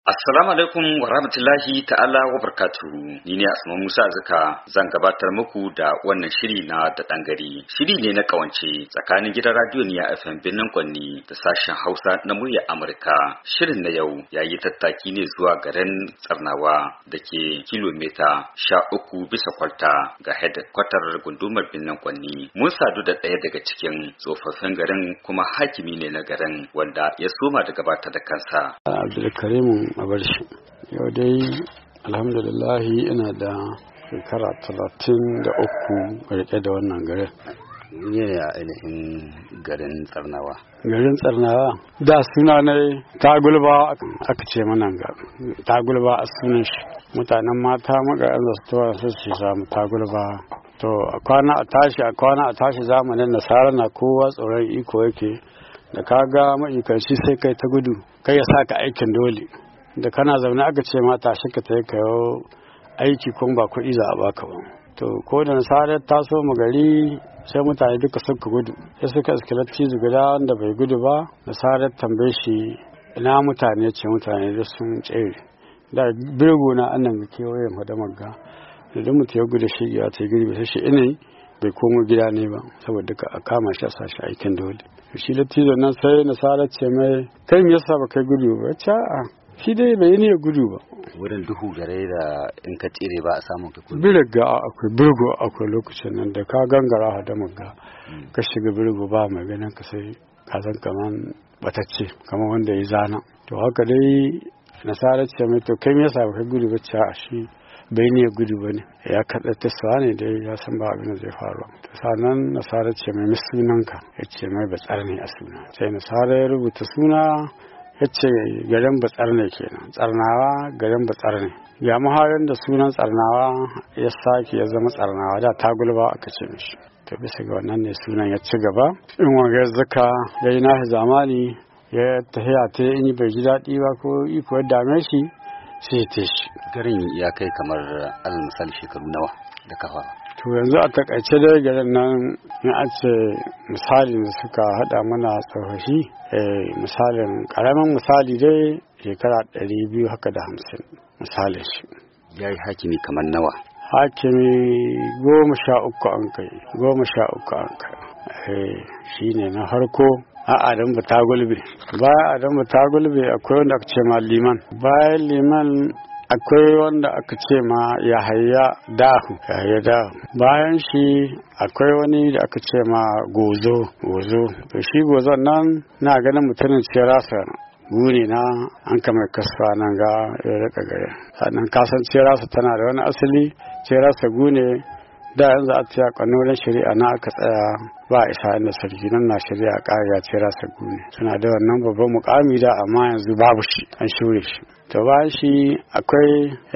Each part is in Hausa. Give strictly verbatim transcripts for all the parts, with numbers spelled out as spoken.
Assalamu alaikum wa rahmatullahi ta'ala wa barakatuhu. Ni ne Asma Musa Zaka zan gabatar muku da wannan shiri na da dan gari. Shiri ne na kawance tsakanin gidan radio Niya F M Birnin Kwanni da sashen Hausa na muryar Amurka. Shirin na yau yayi tattaki ne zuwa garin Tsarnawa da ke kilomita sha uku bisa kwalta ga headquarter gundumar Birnin Kwanni. Mun sadu da ɗaya daga cikin tsofaffin garin kuma hakimi ne na garin wanda ya soma da gabatar da kansa. Abdulkarim a bar shi yau dai alhamdulillahi ina da shekara talatin da uku rike da wannan garin. Ne a ainihin garin Tsarnawa. Garin Tsarnawa da suna ne Tagulba aka ce mana ga Tagulba a sunan shi. Mutanen mata magayan da su tura su su samu Tagulba. To a kwana a tashi a kwana a tashi zamanin nasara na kowa tsoron iko yake da kaga ma'aikanci sai kai ta gudu kai ya saka aikin dole. Da kana zaune aka ce mata shi ka tayi kayo aiki kun ba kuɗi za a baka ba. To ko da nasarar taso mu gari sai mutane duka suka gudu sai suka iskilatti guda wanda bai gudu ba. Nasarar tambaye shi ina mutane ce mutane da sun tsere da birgo na annan ga kewayen hadamar ga idan mutum ya gudu shi ya ta girbi sai shi ina bai komo gida ne ba saboda duka a kama shi a sashi aikin dole. Shi lattijo nan sai nasarar ce mai kai me yasa ba kai gudu ba ce a'a shi dai bai ne gudu ba. Wurin duhu gare da in ka tsire ba a samun ka gudu. Birga akwai birgo akwai lokacin nan da ka gangara hadamar ga ka shiga birgo ba mai ganin ka sai ka san kaman batacce kaman wanda ya zana. To haka dai nasarar ce mai to kai me yasa ba kai gudu ba ce a shi bai ne gudu ba ne ya kaɗa ta sa ne dai ya san ba abin da zai faru. Ta sanan nasarar ce mai sunanka ya ce mai batsar ne a suna sai nasarar ya rubuta suna ya ce garin batsar ne kenan Tsarnawa garin batsar ne ya muharin da sunan Tsarnawa ya sake ya zama Tsarnawa da Tagulba aka ce mishi. To bisa ga wannan ne sunan ya ci gaba in wanga zaka yayi nahi zamani ya tahiya ta in bai ji daɗi ba ko iko ya dame shi sai ta shi. Garin ya kai kamar alal misali shekaru nawa da kafa. To yanzu a takaice dai garin nan in a ce misalin da suka hada mana tsofaffi misalin karamin misali dai shekara ɗari biyu haka da hamsin misalin shi. Ya yi hakimi kamar nawa? Hakimi goma sha uku an kai goma sha uku an kai shi ne na harko a Adam Batagulbe. Bayan Adam Batagulbe akwai wanda aka ce ma liman. Bayan liman akwai wanda aka ce ma Yahaya Dahu. Yahaya Dahu. Bayan shi akwai wani da aka ce ma Gozo. Gozo. To shi Gozon nan na ganin mutumin ce rasa gune na an kamar kasuwa nan ga ya rika gare. Sannan kasan ce rasa tana da wani asali ce rasa gune da yanzu a tsaya kwanonin shari'a na aka tsaya ba a isa inda sarki nan na shari'a ƙariya ce rasa gune suna da wannan babban mukami da amma yanzu babu shi an shure shi. To bayan shi akwai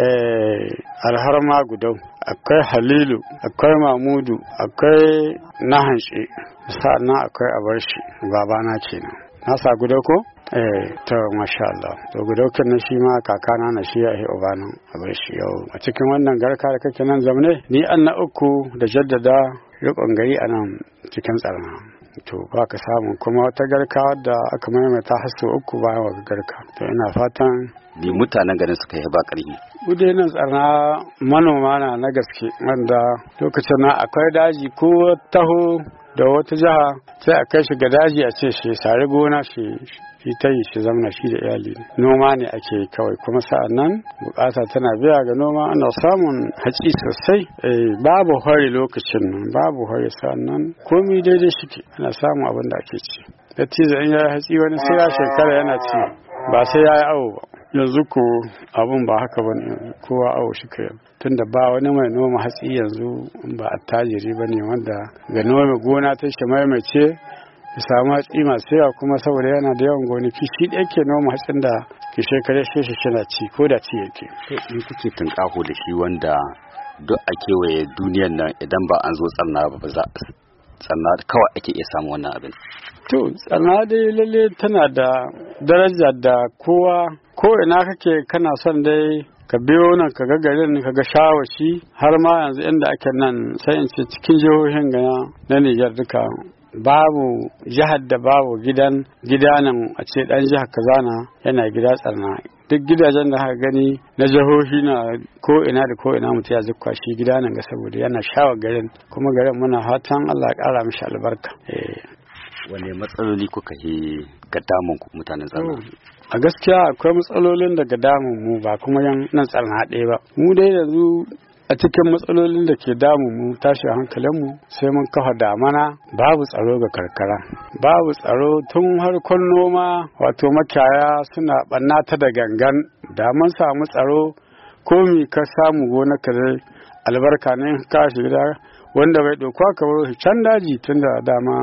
alharma gudau akwai halilu akwai mamudu akwai nahanshi sa'annan akwai abarshi babana kenan nasa gudau ko eh to masha Allah to gudaukin nan shi ma kakana na shi ya yi ubanan abarshi yau a cikin wannan garka da kake nan zamne ni an na uku da jaddada rikon gari a nan cikin Tsarna. To ba ka samu kuma wata garka wadda aka maimaita hasso uku bayan wa garka. To ina fatan ni mutanen garin suka yi ba ƙarfi. Bude nan Tsarna manoma na na gaske wanda lokacin na akwai daji ko taho da wata jiha sai a kai shi ga daji a ce shi sare gona shi shi ta yi shi zamna shi da iyali noma ne ake kawai kuma sa'an nan bukata tana biya ga noma ana samun haci sosai babu hori lokacin nan babu hori sa'an nan komai daidai shike ana samun abin da ake ci dattijo in ya haci wani sai ya shekara yana ci ba sai ya yi awo ba yanzu ko abun ba haka ba ne kowa awo shi kai tunda ba wani mai noma hatsi yanzu ba attajiri ba ne wanda ga noma gona ta shi maimace ya samu hatsi masu yawa kuma saboda yana da yawan gonaki shi da yake noma hatsin da ke shekare shi shi shi na ci ko da ci yake. In kuke tunƙaho da shi wanda duk a kewaye duniyar nan idan ba an zo Tsarna ba za Tsarna kawai ake iya samun wannan abin. To Tsarna dai lalle tana da daraja da kowa ko ina kake kana son dai ka biyo nan ka ga garin ka ga shawashi har ma yanzu inda ake nan sai in ce cikin jihohin gana na Nijar duka babu jihar da babu gidan gidanan a ce dan jihar Kazana yana gida Tsarna duk gidajen da haka gani na jihohi na ko ina da ko ina mutum ya zukwa shi gida nan ga saboda yana shawa garin kuma garin muna fatan Allah ya kara mishi albarka. Wane matsaloli kuka yi ga damun ku mutanen Tsarnawa? A gaskiya akwai matsalolin da ga damun mu ba kuma yan nan Tsarnawa ɗaya ba. Mu dai yanzu a cikin matsalolin da ke damun mu tashi hankalin mu sai mun kafa damana babu tsaro ga karkara. Babu tsaro tun harkon noma wato makiyaya suna ɓanna ta da gangan da mun samu tsaro komi ka samu gona ka dai albarka ne ka shiga wanda bai ɗauka ka bar can daji tun da dama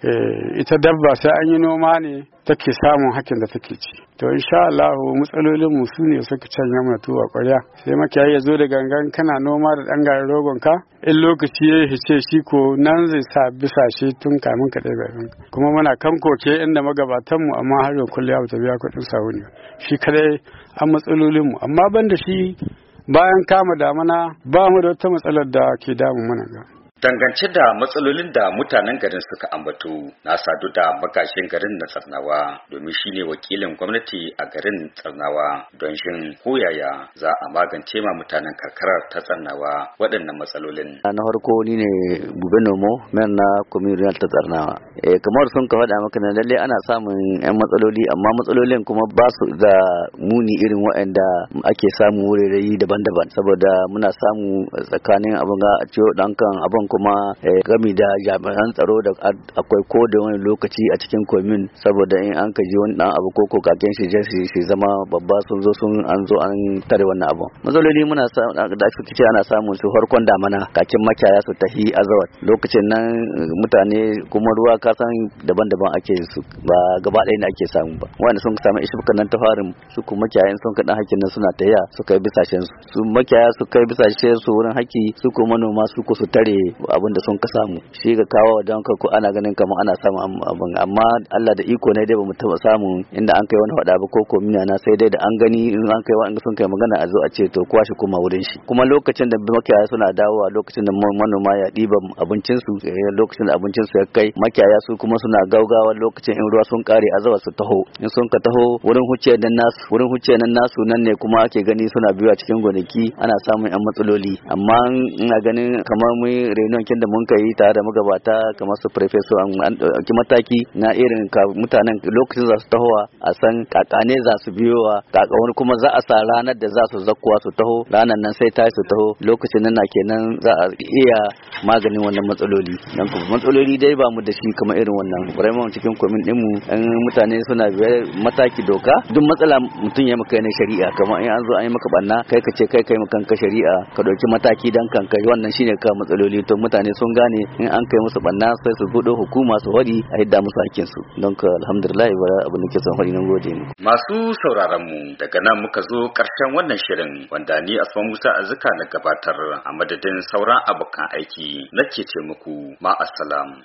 ita dabba sai an yi noma ne take samun hakin da take ci. To insha Allah matsalolin mu su ne suka canja mana tuwa ƙwarya sai makiyayi ya zo da gangan kana noma da ɗan garin rogon ka in lokaci ya hice shi ko nan zai sa bisashe tun kamin ka ɗaya garin kuma muna kan koke inda magabatan mu amma har yau kulliya ba ta biya kuɗin sabuni shi kadai an matsalolin mu amma banda shi bayan kama damana ba mu da wata matsalar da ke damun mana ga. Dangance da matsalolin da mutanen garin suka ambato na sadu da magashin garin na Tsarnawa domin shine wakilin gwamnati a garin Tsarnawa don shin koyaya za a magance ma mutanen karkarar ta Tsarnawa waɗannan matsalolin. Na farko ni ne Bube Nomo mayor na communal ta Tsarnawa. Eh kamar sun ka faɗa maka na lalle ana samun yan matsaloli amma matsalolin kuma ba su da muni irin waɗanda ake samu wurare daban-daban saboda muna samu tsakanin abin ga a ciwo ɗankan abin kuma gami da jami'an tsaro da akwai ko da wani lokaci a cikin komin saboda in an kaji wani dan abu ko kokaken shi shi zama babba sun zo sun an zo an tare wannan abu matsaloli muna da ce ana samun su farkon damana kakin makiyaya su tahi azawat lokacin nan mutane kuma ruwa kasan daban-daban ake su ba gaba ɗaya ne ake samu ba wanda sun samu ishukan nan ta farin su kuma makiyayan sun kaɗan hakin nan suna taya su kai bisashen su su makiyaya su kai bisashen su wurin haki su kuma manoma su ko su tare abin da sun ka samu shi ga kawo don ka ko ana ganin kamar ana samun abin amma Allah da iko ne dai bamu taba samu inda an kai wani fada ba ko ko mina na sai dai da an gani in an kai wani sun kai magana a zo a ce to kowa shi kuma wurin shi kuma lokacin da makiyaya suna dawowa lokacin da manoma ya diba abincin su lokacin da abincin su ya kai makiyaya su kuma suna gaugawa lokacin in ruwa sun kare azawa su taho in sun ka taho wurin hucce nan nasu wurin hucce nan nasu nan ne kuma ake gani suna biyu a cikin gonaki ana samun yan matsaloli amma ina ganin kamar mu reunion kin da mun kai tare da magabata kamar su professor an dauki mataki na irin mutanen lokacin za su tahowa a san kakane za su biyowa kaka wani kuma za a sa ranar da za su zakkuwa su taho ranar nan sai ta su taho lokacin nan na kenan za a iya maganin wannan matsaloli dan kuma matsaloli dai ba mu da shi kamar irin wannan vraiment cikin komin din mu an mutane suna biyar mataki doka duk matsala mutum ya maka ne shari'a kamar in an zo an yi maka banna kai ka ce kai kai maka kanka shari'a ka dauki mataki dan kanka wannan shine ka matsaloli to mutane sun gane in an kai musu banna sai su gudo hukuma su wadi a yadda musu hakkin su don ka alhamdulillah ba abin da ke son fari nan gode mu masu sauraron mu daga nan muka zo karshen wannan shirin wanda ni Asma Musa Azuka na gabatar a madadin sauran abokan aiki nake ce muku ma assalam.